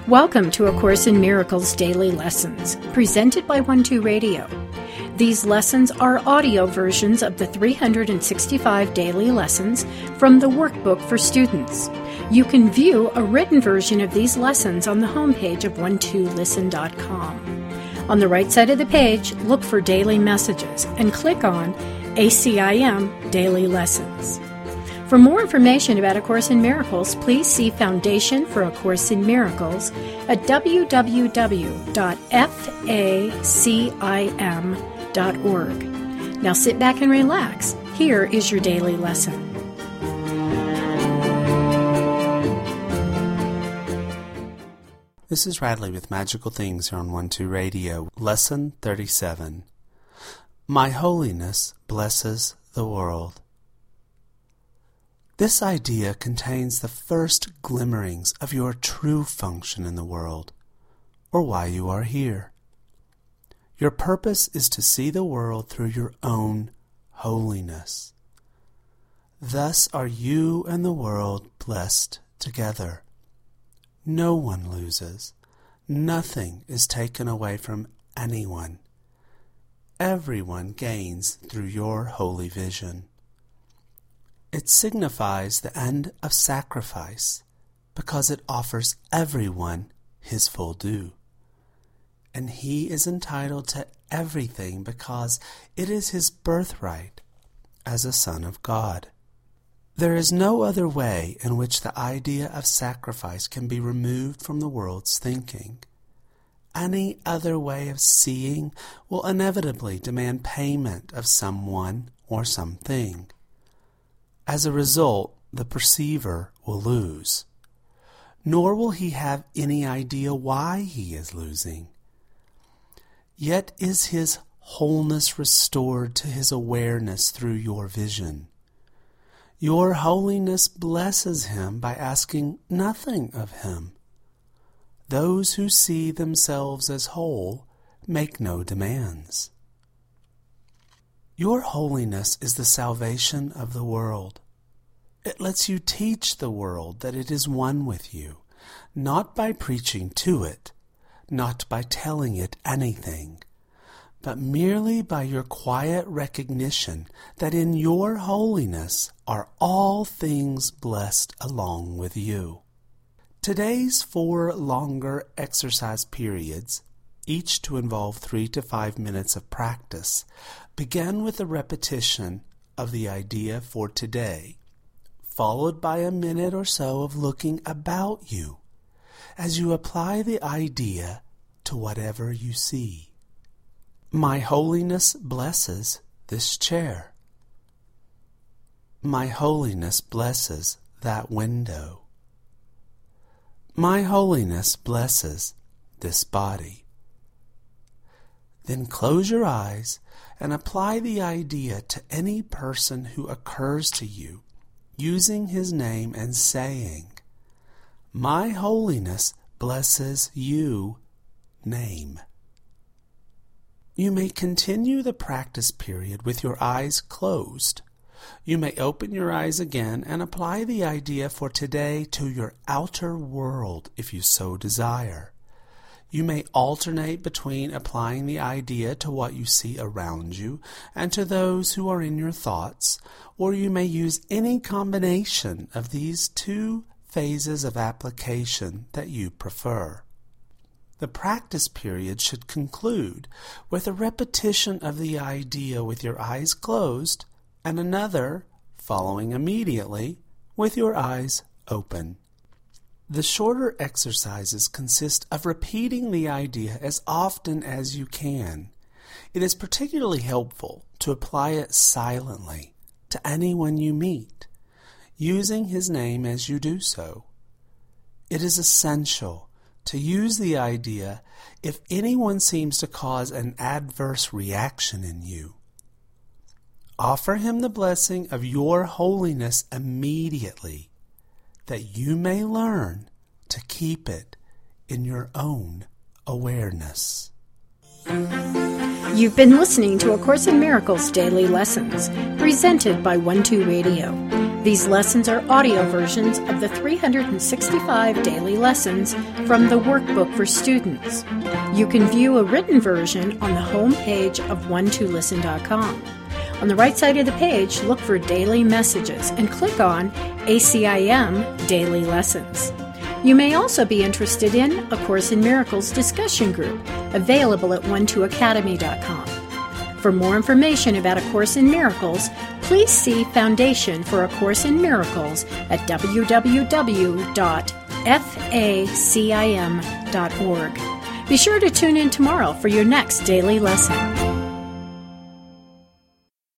Welcome to A Course in Miracles Daily Lessons, presented by 12 Radio. These lessons are audio versions of the 365 daily lessons from the workbook for students. You can view a written version of these lessons on the homepage of 12listen.com. On the right side of the page, look for Daily Messages and click on ACIM Daily Lessons. For more information about A Course in Miracles, please see Foundation for A Course in Miracles at www.facim.org. Now sit back and relax. Here is your daily lesson. This is Radley with Magical Things here on 12 Radio. Lesson 37. My holiness blesses the world. This idea contains the first glimmerings of your true function in the world, or why you are here. Your purpose is to see the world through your own holiness. Thus are you and the world blessed together. No one loses. Nothing is taken away from anyone. Everyone gains through your holy vision. It signifies the end of sacrifice because it offers everyone his full due. And he is entitled to everything because it is his birthright as a son of God. There is no other way in which the idea of sacrifice can be removed from the world's thinking. Any other way of seeing will inevitably demand payment of someone or something. As a result, the perceiver will lose, nor will he have any idea why he is losing. Yet is his wholeness restored to his awareness through your vision. Your holiness blesses him by asking nothing of him. Those who see themselves as whole make no demands. Your holiness is the salvation of the world. It lets you teach the world that it is one with you, not by preaching to it, not by telling it anything, but merely by your quiet recognition that in your holiness are all things blessed along with you. Today's 4 longer exercise periods, each to involve 3 to 5 minutes of practice, begin with a repetition of the idea for today, followed by a minute or so of looking about you as you apply the idea to whatever you see. My holiness blesses this chair. My holiness blesses that window. My holiness blesses this body. Then close your eyes and apply the idea to any person who occurs to you, using his name and saying, My holiness blesses you, name. You may continue the practice period with your eyes closed. You may open your eyes again and apply the idea for today to your outer world if you so desire. You may alternate between applying the idea to what you see around you and to those who are in your thoughts, or you may use any combination of these 2 phases of application that you prefer. The practice period should conclude with a repetition of the idea with your eyes closed and another following immediately with your eyes open. The shorter exercises consist of repeating the idea as often as you can. It is particularly helpful to apply it silently to anyone you meet, using his name as you do so. It is essential to use the idea if anyone seems to cause an adverse reaction in you. Offer him the blessing of your holiness immediately, that you may learn to keep it in your own awareness. You've been listening to A Course in Miracles Daily Lessons, presented by 12 Radio. These lessons are audio versions of the 365 daily lessons from the Workbook for Students. You can view a written version on the home page of one2listen.com. On the right side of the page, look for Daily Messages and click on ACIM Daily Lessons. You may also be interested in A Course in Miracles discussion group, available at one2academy.com. For more information about A Course in Miracles, please see Foundation for A Course in Miracles at www.facim.org. Be sure to tune in tomorrow for your next daily lesson.